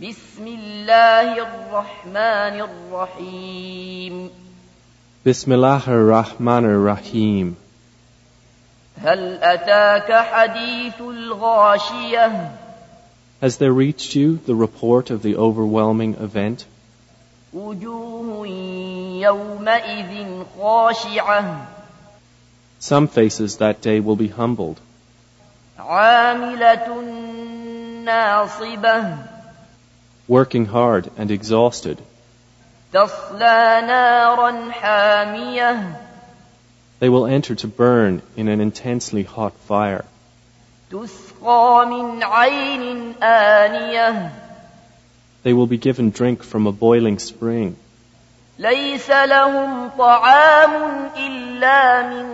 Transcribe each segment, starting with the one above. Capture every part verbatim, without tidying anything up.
بسم الله الرحمن الرحيم Bismillahir Rahmanir Rahim. هل أتاك حديث الغاشية Has there reached you the report of the overwhelming event? وجوه يومئذ خاشعة Some faces that day will be humbled, عاملة ناصبة working hard and exhausted. تصلى نارا حامية They will enter to burn in an intensely hot fire. تسقى من عين آنية They will be given drink from a boiling spring. ليس لهم طعام إلا من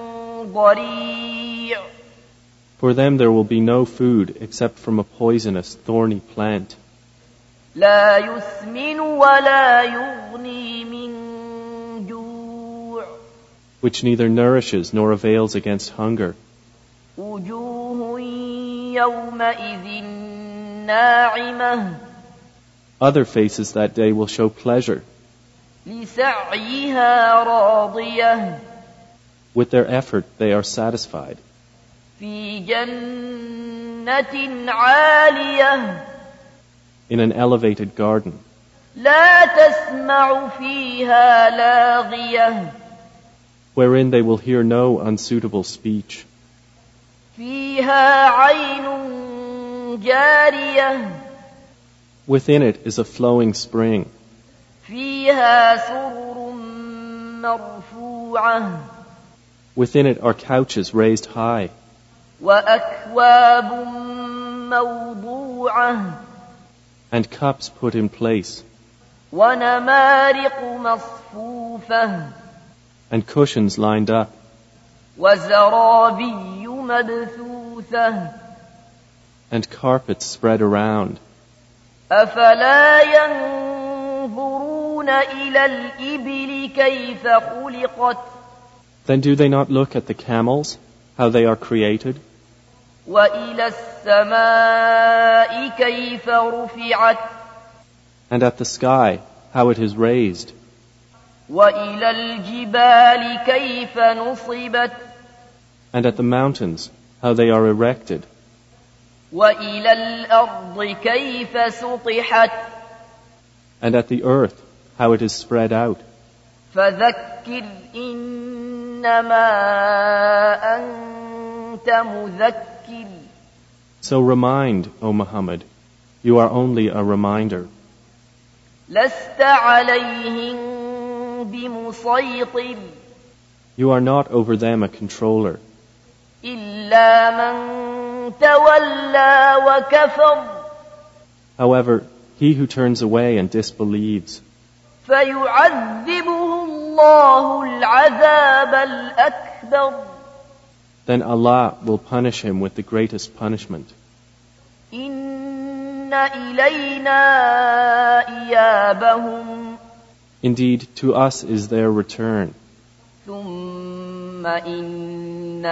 ضريع For them there will be no food except from a poisonous, thorny plant, لا يسمن ولا يغني من جوع which neither nourishes nor avails against hunger. وجوه يومئذ ناعمة Other faces that day will show pleasure. لسعيها راضية With their effort they are satisfied. في جنة عالية In an elevated garden, لا تسمع فيها لاغية wherein they will hear no unsuitable speech. فيها عين جارية Within it is a flowing spring. فيها سرر مرفوعة Within it are couches raised high, وأكواب موضوعة and cups put in place, ونمارق مصفوفة and cushions lined up, وزرابي مبثوثة and carpets spread around. أفلا ينظرون إلى الإبل كيف خلقت Then do they not look at the camels, how they are created, وإلى السماء كيف رفعت and at the sky, how it is raised, وإلى الجبال كيف نصبت and at the mountains, how they are erected, وإلى الأرض كيف سطحت and at the earth, how it is spread out. فذكر إنما أنت مذكر So remind, O Muhammad, you are only a reminder. لست عليهم بمسيطر You are not over them a controller, إلا من تولى وكفر however, he who turns away and disbelieves, فيعذبه الله العذاب الأكبر then Allah will punish him with the greatest punishment. إن إلينا إيابهم Indeed, to us is their return, ثم إن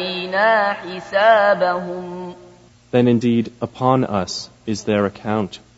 علينا حسابهم then indeed upon us is their account.